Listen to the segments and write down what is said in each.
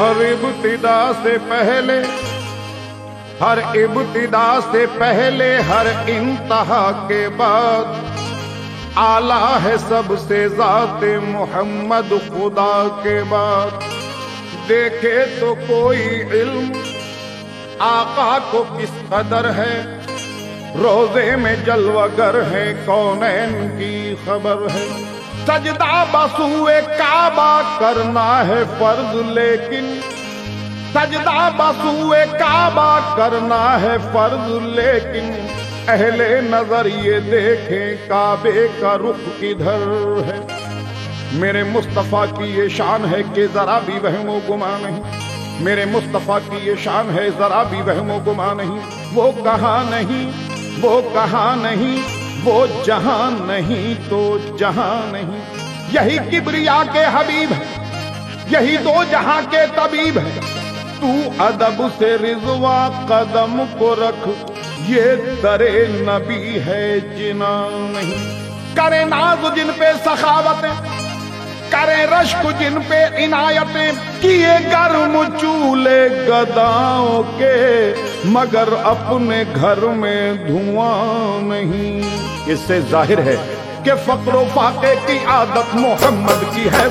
हर इब्तिदा से पहले, हर इब्तिदा से पहले, हर इंतहा के बाद आला है सबसे ज़ाते मोहम्मद खुदा के बाद। देखे तो कोई इल्म आका को किस कदर है, रोजे में जलवागर है, कौनैन की खबर है। सजदा बसूए काबा करना है फर्ज, लेकिन सजदा बसूए काबा करना है फर्ज, लेकिन अहले नजर ये देखें काबे का रुख किधर है। मेरे मुस्तफा की ये शान है कि जरा भी वहमो गुमा नहीं, मेरे मुस्तफा की ये शान है जरा भी वहमो गुमा नहीं। वो कहाँ नहीं, वो कहाँ नहीं, वो जहां नहीं तो जहां नहीं। यही किबरिया के हबीब है, यही दो जहां के तबीब है। तू अदब से रिजवा कदम को रख, ये दरे नबी है जिना नहीं। करे नाज जिन पे सखावतें, करे रश्क जिन पे इनायतें, किए गर्म चूल्हे गदाओं के, मगर अपने घर में धुआं नहीं। इससे जाहिर है कि फक्र फाके की आदत मोहम्मद की है।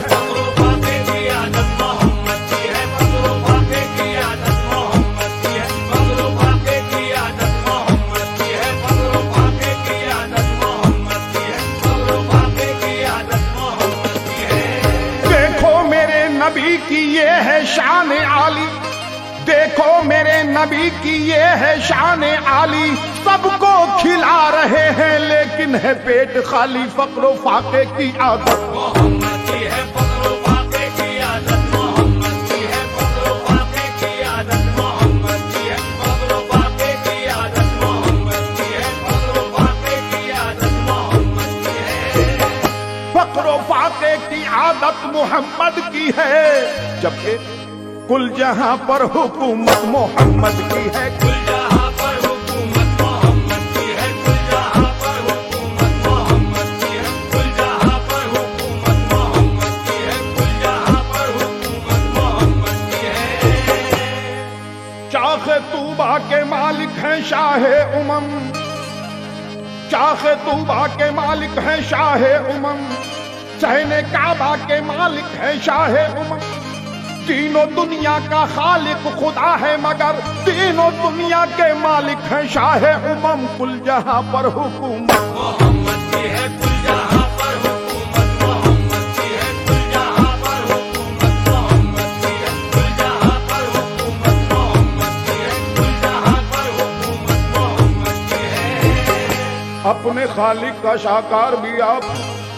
नबी की ये है शान आली, देखो मेरे नबी की ये है शान आली। सबको खिला रहे हैं लेकिन है पेट खाली, फक्र फाके की आदत मोहम्मद की है। फक्र फाके की आदत मोहम्मद की है। फक्र फाके की आदत मोहम्मद की है। फक्र फाके की आदत मोहम्मद की है। फक्र फाके की आदत मोहम्मद की है। फक्र फाके की आदत मोहम्मद की है, जबकि कुल जहां पर हुकूमत मोहम्मद की है। कुल जहां पर हुकूमत मोहम्मद की है। कुल जहां पर हुकूमत मोहम्मद की है। कुल जहां पर हुकूमत मोहम्मद की है। कुल जहां पर हुकूमत मोहम्मद की है। चाखे तूबा के मालिक हैं शाहे उमम, चाखे तूबा के मालिक हैं शाहे उमम, सहने काबा के मालिक है शाहे उमम। तीनों दुनिया का खालिक खुदा है, मगर तीनों दुनिया के मालिक है शाहे उमम। कुल जहां पर हुकूमत मोहम्मद की है। कुल जहां पर हुकूमत मोहम्मद की है। कुल जहां पर हुकूमत मोहम्मद की है। कुल जहां पर हुकूमत मोहम्मद की है। कुल जहां पर हुकूमत मोहम्मद की है। अपने खालिक का शाकार भी आप,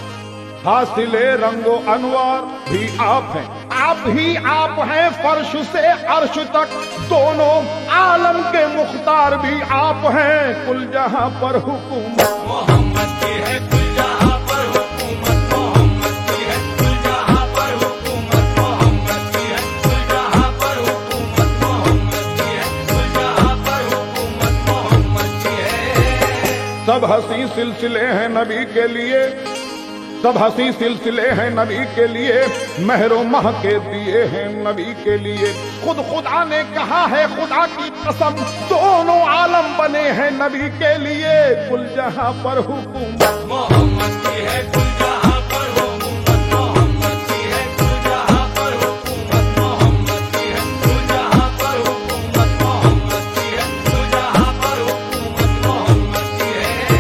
हासिले रंगो अनवार भी आप हैं। आप ही आप हैं फर्श से अर्श तक, दोनों आलम के मुख्तार भी आप हैं। कुल जहां पर हुकूमत मोहम्मद की है। कुल जहां पर हुकूमत मोहम्मद की है। कुल जहां पर हुकूमत मोहम्मद की है। कुल जहां पर हुकूमत मोहम्मद की है। कुल जहां पर हुकूमत मोहम्मद की है। सब हंसी सिलसिले हैं नबी के लिए, सब हंसी सिलसिले हैं नबी के लिए, महरो मह के दिए हैं नबी के लिए। खुद खुदा ने कहा है खुदा की कसम, दोनों आलम बने हैं नबी के लिए। कुल जहां पर हुकूमत मोहम्मद की है। कुल जहां पर हुकूमत मोहम्मद की है। कुल जहां पर हुकूमत मोहम्मद की है। कुल जहां पर हुकूमत मोहम्मद की है। कुल जहां पर हुकूमत मोहम्मद की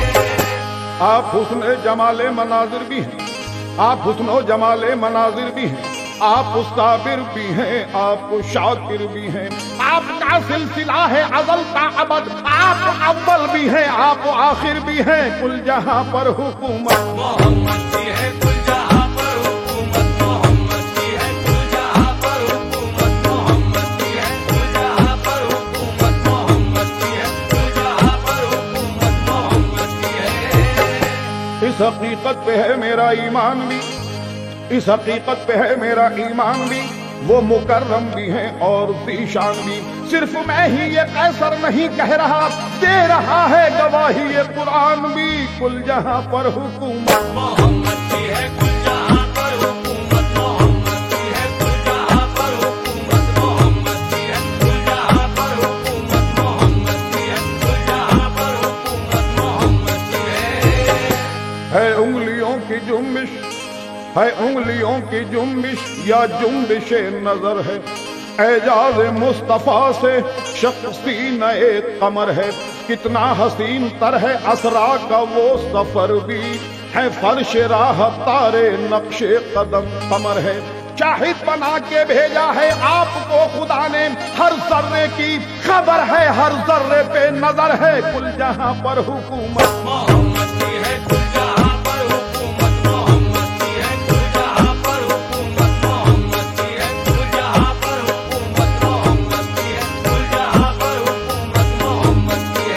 है। आप हुस्न जमाले मनाजिर भी हैं, आप हुस्नो जमाले मनाजिर भी हैं, आप साबिर भी हैं, आप शाकिर भी हैं। आपका सिलसिला है अज़ल का अबद, आप अव्वल भी हैं, आप आखिर भी हैं। कुल जहां पर हुकूमत मोहम्मद की है। कुल जहां पर हुकूमत मोहम्मद की है। कुल जहां पर हुकूमत मोहम्मद की है। कुल जहां पर हुकूमत मोहम्मद की है। कुल जहां पर हुकूमत मोहम्मद की है। इस हकीकत पे है मेरा ईमान भी, इस हकीकत पे है मेरा ईमान भी, वो मुकर्रम भी हैं और ज़ीशान भी। सिर्फ मैं ही ये कैसर नहीं कह रहा, दे रहा है गवाही ये कुरान भी। कुल जहां पर हुकूमत मोहम्मद की है। कुल जहां पर हुकूमत मोहम्मद की है। कुल जहां पर हुकूमत ہے انگلیوں کی جنبش یا جنبش نظر ہے، اعجاز مصطفیٰ سے شخصی نئے قمر ہے، کتنا حسین تر ہے اسرا کا وہ سفر بھی، ہے فرش راہ تارے نقش قدم قمر ہے، شاہد بنا کے بھیجا ہے آپ کو خدا نے، ہر ذرے کی خبر ہے، ہر ذرے پہ نظر ہے، کل جہاں پر حکومت محمد کی ہے، کل جہاں پر حکومت محمد کی ہے، کل جہاں پر حکومت محمد کی ہے، کل جہاں پر حکومت محمد کی ہے، کل جہاں پر حکومت محمد کی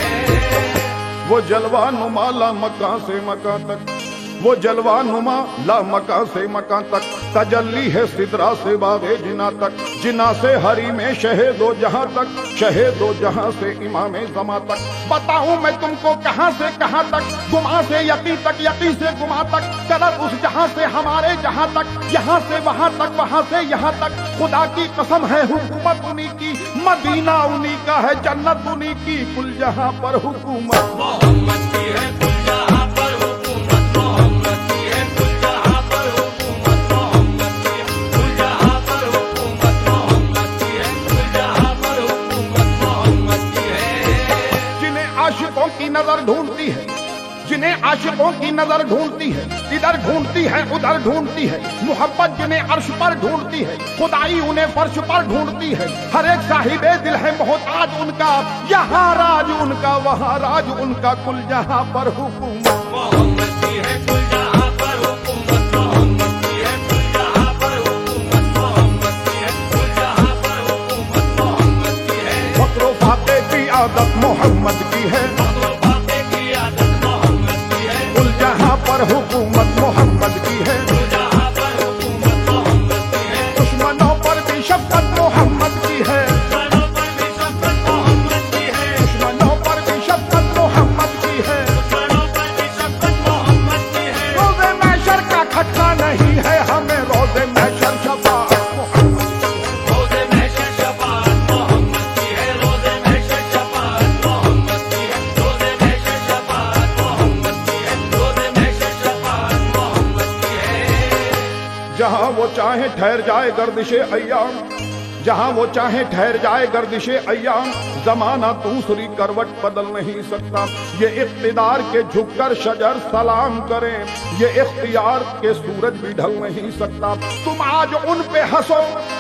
ہے۔ وہ جلوہ نما لا مکان سے مکان تک، وہ جلوہ نما لا مکان سے مکان تک، تجلی ہے سدرا سے باغ جنا تک، جنا سے ہری میں شہید و جہاں تک، شہید و جہاں سے امام زماں تک، بتاؤں میں تم کو کہاں سے کہاں تک، گما سے یقین تک، یقین سے گما تک، چلر اس جہاں سے ہمارے جہاں تک، یہاں سے وہاں تک، وہاں سے یہاں تک، خدا کی قسم ہے حکومت انہی کی، مدینہ انہی کا ہے، جنت انہی کی، کل جہاں پر حکومت محمد کی ہے، کل جہاں پر حکومت محمد کی ہے، کل جہاں پر حکومت محمد کی ہے، کل جہاں پر حکومت محمد کی ہے، کل جہاں پر حکومت محمد کی ہے۔ جنہیں عاشقوں کی نظر ڈھونڈتی ہے، جنہیں عاشقوں کی نظر ڈھونڈتی ہے، ادھر ڈھونڈتی ہے ادھر ڈھونڈتی ہے، محبت جنہیں عرش پر ڈھونڈتی ہے، خدائی انہیں فرش پر ڈھونڈتی ہے، ہر ایک صاحب دل ہے محتاج ان کا، یہاں راج ان کا وہاں راج ان کا، کل جہاں پر حکومت محمد کی ہے، کل جہاں پر حکومت محمد کی ہے، کل جہاں پر حکومت محمد کی ہے، کل جہاں پر حکومت محمد کی ہے۔ فقر و فاقے کی عادت محمد کی ہے، فقر و فاقے کی عادت محمد کی ہے، کل جہاں پر حکومت محمد کی ہے، کل جہاں پر حکومت محمد کی ہے۔ دشمنوں پر بھی شفقت محمد کی ہے، دشمنوں پر بھی شفقت محمد کی ہے، دشمنوں پر بھی شفقت محمد کی ہے، دشمنوں پر بھی شفقت محمد کی ہے۔ روزے محشر کا کھٹکا نہیں ہے ہمیں، روزے محشر شفاعت محمد کی ہے۔ روزے محشر شفاعت محمد کی ہے، روزے محشر شفاعت محمد کی ہے، روزے محشر شفاعت محمد کی ہے، روزے محشر شفاعت محمد کی ہے۔ جہاں وہ چاہے ٹھہر جائے گردش ایام، جہاں وہ چاہے ٹھہر جائے گردش ایام، زمانہ دوسری کروٹ بدل نہیں سکتا، یہ اقتدار کے جھک کر شجر سلام کریں، یہ اختیار کے سورج بھی ڈھل نہیں سکتا، تم آج ان پہ ہنسو،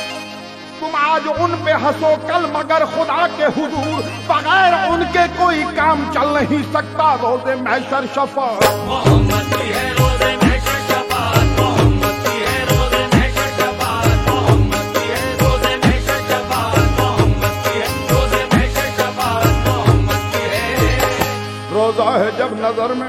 تم آج ان پہ ہنسو، کل مگر خدا کے حضور بغیر ان کے کوئی کام چل نہیں سکتا، روزے محشر شفاعت محمد کی ہے، روزے محشر شفاعت محمد کی ہے، روزے محشر شفاعت محمد کی ہے، روزے محشر شفاعت محمد کی ہے، روزے محشر شفاعت محمد کی ہے۔ روزہ ہے جب نظر میں،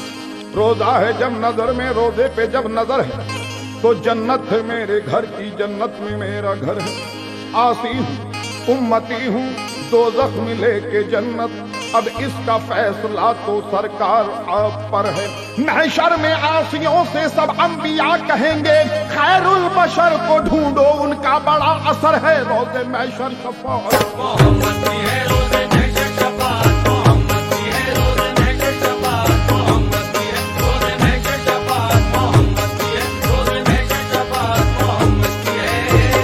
روزہ ہے جب نظر میں، روزے پہ جب نظر ہے تو جنت ہے میرے گھر کی، جنت میں میرا گھر ہے، آسی ہوں امتی ہوں دوزخ میں لے کے جنت، اب اس کا فیصلہ تو سرکار آپ پر ہے، محشر میں عاصیوں سے سب انبیاء کہیں گے خیر البشر کو ڈھونڈو، ان کا بڑا اثر ہے، روزے محشر شفاعت محمد کی ہے، روزے محشر شفاعت محمد کی ہے، روزے محشر شفاعت محمد کی ہے، روزے محشر شفاعت محمد کی ہے، روزے محشر شفاعت محمد کی ہے۔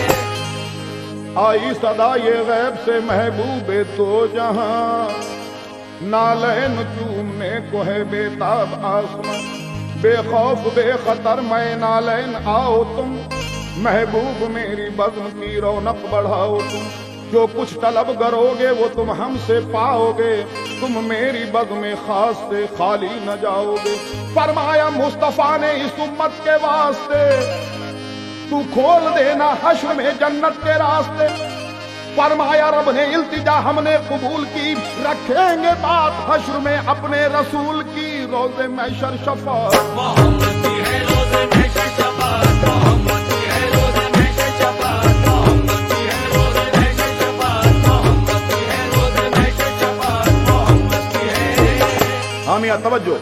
آئی صدا یہ غیب سے محبوب تو جہاں، نالین چومنے کو ہے بے تاب آسمان، بے خوف بے خطر میں نالین آؤ تم، محبوب میری بزم کی رونق بڑھاؤ تم، جو کچھ طلب کرو گے وہ تم ہم سے پاؤ گے، تم میری بزم خاص سے خالی نہ جاؤ گے، فرمایا مصطفیٰ نے اس امت کے واسطے، تو کھول دینا حشر میں جنت کے راستے، فرمایا رب نے التجا ہم نے قبول کی، رکھیں گے بات حشر میں اپنے رسول کی، روزے محشر شفاعت محمد کی ہے، روزے محشر شفاعت محمد کی ہے، روزے محشر شفاعت محمد کی ہے، روزے محشر شفاعت محمد کی ہے، روزے محشر شفاعت محمد کی ہے۔ حامیہ توجہ،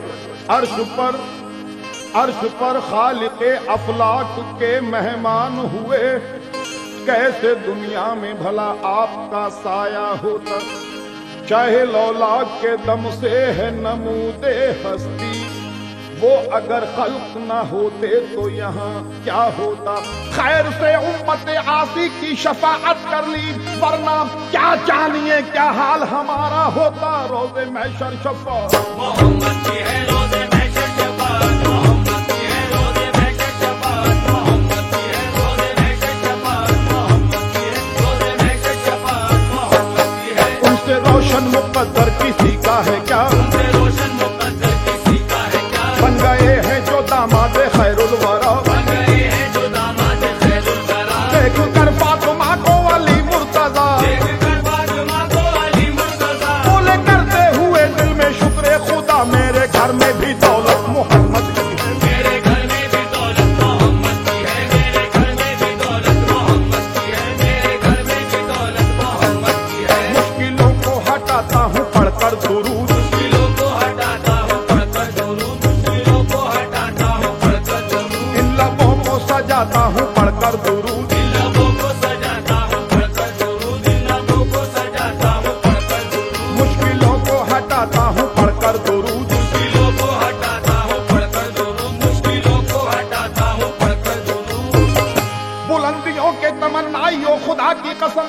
عرش پر خالق افلاک کے مہمان ہوئے، کیسے دنیا میں بھلا آپ کا سایہ ہوتا، چاہے لولاک کے دم سے ہے نمود ہستی، وہ اگر خلق نہ ہوتے تو یہاں کیا ہوتا؟ خیر سے امت عاصی کی شفاعت کر لی، ورنہ کیا جانیے کیا حال ہمارا ہوتا۔ روز محشر شفاعت محمد کی ہے، روز محشر شفاعت محمد کی ہے، روز محشر شفاعت محمد کی ہے، روز محشر شفاعت محمد کی ہے، روز محشر شفاعت محمد کی ہے۔ ان سے روشن مقدر کسی کا ہے کیا؟ ان سے روشن مقدر کسی کا ہے کیا؟ بن گئے ہیں جو داماد خیر الورا، بن گئے ہیں جو داماد خیر الورا۔ دیکھ کر فاطمہ کو علی مرتضیٰ، دیکھ کر فاطمہ کو علی مرتضیٰ، بولے کرتے ہوئے دل میں شکر خدا، میرے گھر میں بھی دولت محمد کی ہے۔ میرے گھر میں بھی دولت محمد کی ہے، میرے گھر میں بھی دولت محمد کی ہے، میرے گھر میں بھی دولت محمد کی ہے۔ مشکلوں کو ہٹاتا ہوں پڑھ کر درود، مشکلوں کو ہٹاتا ہوں پڑھ کر درود، مشکلوں کو ہٹاتا ہوں پڑھ کر درود، ان لبوں کو سجاتا ہوں پڑھ کر درود، ان لبوں کو سجاتا ہوں پڑھ کر درود، ان لبوں کو سجاتا ہوں پڑھ کر درود، مشکلوں کو ہٹاتا ہوں پڑھ کر درود۔ مشکلوں کو ہٹاتا ہوں پڑھ کر درود، مشکلوں کو ہٹاتا ہوں پڑھ کر درود۔ بلندیوں کے تمنائیوں خدا کی قسم،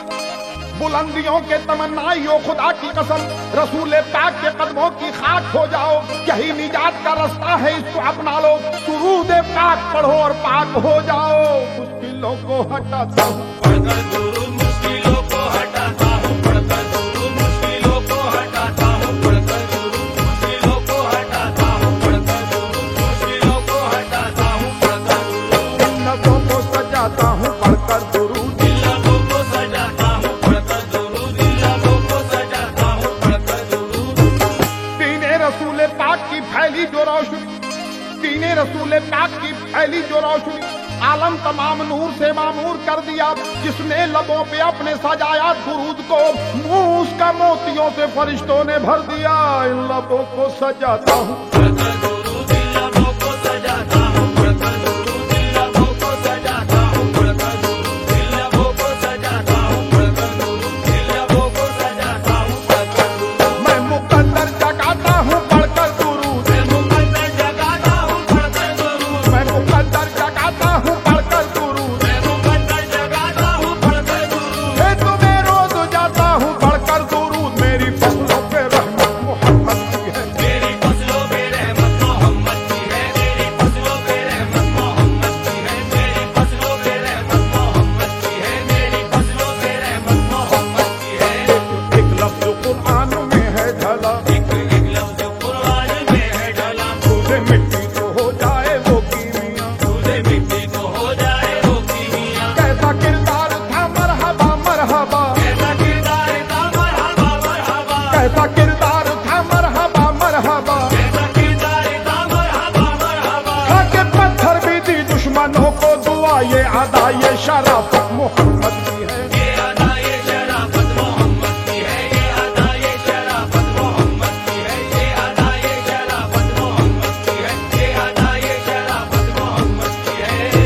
بلندیوں کے تمنائیوں خدا کی قسم، رسول پاک کے قدموں کی خاک ہو جاؤ، یہی نجات کا رستہ ہے، اس کو اپنا لو، درود پاک پڑھو اور پاک ہو جاؤ۔ مشکلوں کو ہٹاتا ہوں پڑھ کر درود، مشکلوں کو ہٹاتا ہوں پڑھ کر درود، مشکلوں کو ہٹاتا ہوں پڑھ کر درود، مشکلوں کو ہٹاتا ہوں پڑھ کر درود، مشکلوں کو ہٹاتا ہوں پڑھ کر درود، ان لبوں کو سجاتا ہوں پڑھ کر درود، ان لبوں کو سجاتا ہوں پڑھ کر درود، ان لبوں کو سجاتا ہوں پڑھ کر درود۔ دین رسول پاک کی پھیلی جو روشنی، دین رسول پاک کی پھیلی جو روشنی، عالم تمام نور سے معمور کر دیا، جس نے لبوں پہ اپنے سجایا درود کو، منہ اس کا موتیوں سے فرشتوں نے بھر دیا۔ ان لبوں کو سجاتا ہوں پڑھ کر درود، ان لبوں کو سجاتا ہوں پڑھ کر درود، ان لبوں کو سجاتا ہوں پڑھ کر درود، ان لبوں کو سجاتا ہوں پڑھ کر درود، ان لبوں کو سجاتا ہوں پڑھ کر درود۔ میں مقدر جگاتا ہوں پڑھ کر درود، میں مقدر جگاتا ہوں پڑھ کر درود، میں مقدر جگاتا ہوں پڑھ کر درود، میں مقدر جگاتا ہوں پڑھ کر درود، میں تمہیں روز جاتا ہوں پڑھ کر درود، میری فصلوں پہ رحمت محمد کی ہے۔ میری فصلوں پہ رحمت محمد کی ہے، میری فصلوں پہ رحمت محمد کی ہے، میری فصلوں پہ رحمت محمد کی ہے، میری فصلوں پہ رحمت محمد کی ہے۔ ایک لفظ قرآن میں ہے ڈھلا، ایک لفظ قرآن میں ہے ڈلا، تجھے مٹی تو ہو جائے وہ کیمیا، تجھے مٹی کو ہو جائے وہ کیمیا۔ کیسا کردار تھا مرحبا مرحبا، ایسا کردار تھا مرحبا مرحبا، کیسا کردار تھا مرحبا مرحبا، ایسا کردار تھا مرحبا مرحبا۔ کھا کے پتھر بھی دی دشمنوں کو دعا، یہ ادا یہ شرافت محمد کی ہے۔ یہ ادا یہ شرافت محمد کی ہے، یہ ادا یہ شرافت محمد کی ہے، یہ ادا یہ شرافت محمد کی ہے، یہ ادا یہ شرافت محمد کی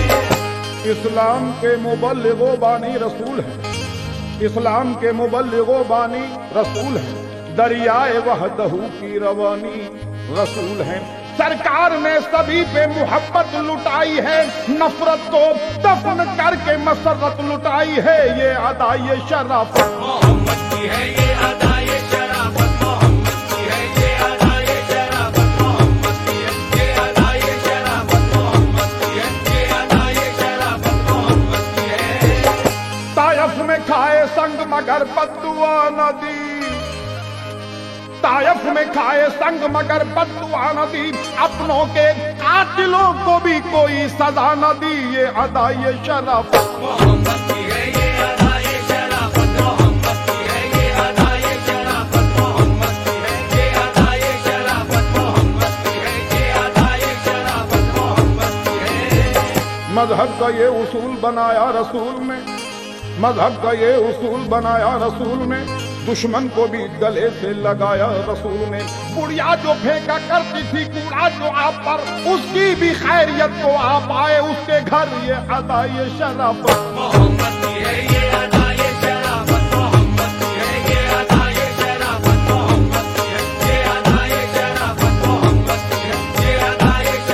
ہے۔ اسلام کے مبلغ و بانی رسول ہے، اسلام کے مبلغ و بانی رسول ہے، دریائے وحدہ کی روانی رسول ہیں۔ سرکار نے سبھی پہ محبت لٹائی ہے، نفرت کو دفن کر کے مسرت لٹائی ہے، یہ ادا یہ شرافت محمد کی ہے، یہ ادا یہ شرافت محمد کی ہے، یہ ادا یہ شرافت محمد کی ہے، یہ ادا یہ شرافت محمد کی ہے، یہ ادا یہ شرافت محمد کی ہے۔ طائف میں کھائے سنگ مگر بددعا نہ دی، طائف میں کھائے سنگ مگر بددعا نہ دی، اپنوں کے قاتلوں کو بھی کوئی سزا نہ دی، یہ ادا یہ شرافت محمد کی ہے، یہ ادا یہ شرافت محمد کی ہے، یہ ادا یہ شرافت محمد کی ہے، یہ ادا یہ شرافت محمد کی ہے، یہ ادا یہ شرافت محمد کی ہے۔ مذہب کا یہ اصول بنایا رسول نے، مذہب کا یہ اصول بنایا رسول نے، دشمن کو بھی گلے سے لگایا رسول نے، بڑھیا جو پھینکا کرتی تھی کوڑا جو آپ پر، اس کی بھی خیریت کو آپ آئے اس کے گھر، یہ ادا یہ شرافت محمد کی ہے، یہ ادا یہ شرافت محمد کی ہے، یہ ادا یہ شرافت محمد کی ہے، یہ ادا یہ شرافت محمد کی ہے، یہ ادا یہ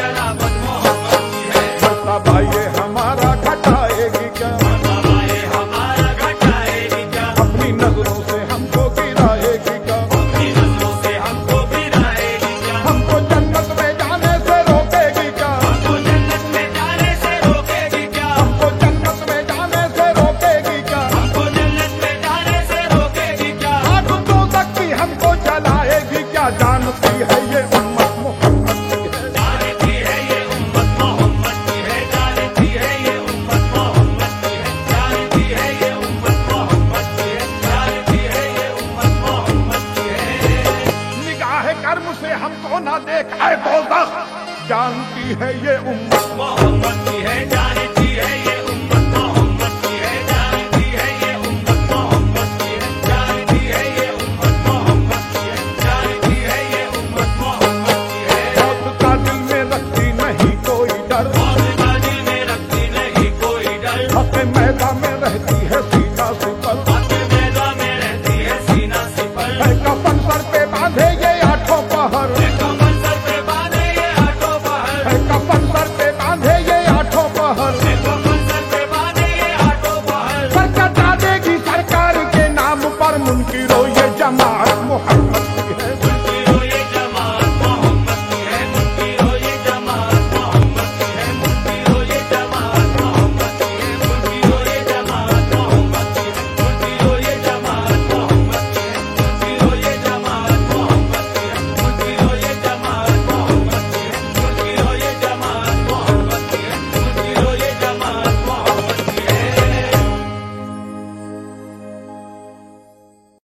बढ़ाएगी क्या, मरतबाए हमारा घटाएगी क्या, अपनी नजरों से हमको गिराएगी क्या, अपनी नजरों से हमको गिराएगी क्या, हमको जन्नत में जाने से रोकेगी क्या, हमको जन्नत में जाने से रोकेगी क्या, हमको जन्नत में जाने से रोकेगी क्या, हमको जन्नत में जाने से रोकेगी क्या, आग तो सकती हमको जलाएगी क्या, जानती है ये उम्मत मोहम्मद की है, जानती है ये उम्मत मोहम्मद की है, जानती है ये उम्मत मोहम्मद की है, जानती है ये उम्मत मोहम्मद की है, जानती है ये उम्मत मोहम्मद की है। निगाह कर्म से हमको ना देख ऐ दोज़ख, जानती है ये उम्मत मोहम्मद की है, जानती है ये उम्मत मोहम्मद की है, जानती है ये उम्मत मोहम्मद की है, जानती है ये उम्मत मोहम्मद की है, जानती है ये उम्मत मोहम्मद की है। मौत का दिल में रखती नहीं कोई डर, मौत का दिल में रखती नहीं कोई डर, हक़ मैदान में रहती है सीना सिपल, हक़ मैदान में रहती है सीना सिपल, है कफन सर पे बांधे ये आठों पहर, कमर सर पे बांधे ये आठों पहर, है कफन सर पे बांधे ये आठों पहर, कमर सर पे बांधे ये आठों पहर। सर कटा देगी सरकार के नाम पर मुनकिरो ये जमात मोहम्मद